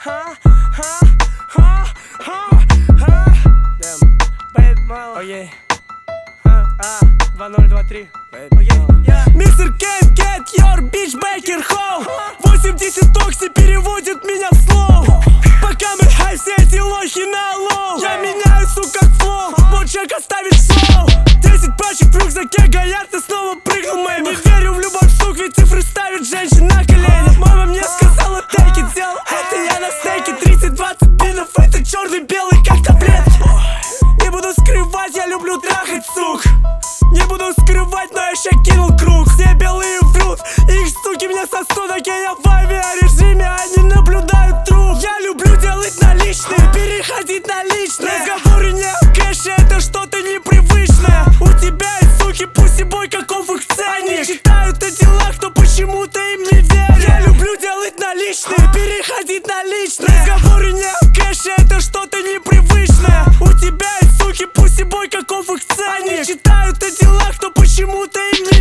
Окей. 2023. Мистер Can't get your bitch back here home. 80 токси переводит меня в слоу. Пока мы хай, все эти лохи на лоу. Я меняю, сука, флоу. Вот чек оставит шоу. 10 пачек в рюкзаке горят, ты снова прыгнул, мэйби. Не верю в любовь, сук, ведь цифры ставит женщин на колени. Мама мне сказала, take it, сделал это я на стейке. 30-20 бинов, это черный-белый, как таблетки. Не буду скрывать, я люблю трахать, сук. Не буду скрывать, но я ща кинул круг. Все белые врут, их суки меня сосут. Окей, я в авиарежиме, они наблюдают труп. Я люблю делать наличные, переходить на личные. Разговоры не о кэше, это что-то непривычное. У тебя есть суки, пусибой, каков их ценник. Они читают о делах, но почему-то им не верят. Я люблю делать наличные, переходить на личные. Разговоры не о кэше, это что-то непривычное. У тебя есть суки, пусибой, каков их ценник. Они читают о делах, но почему-то им не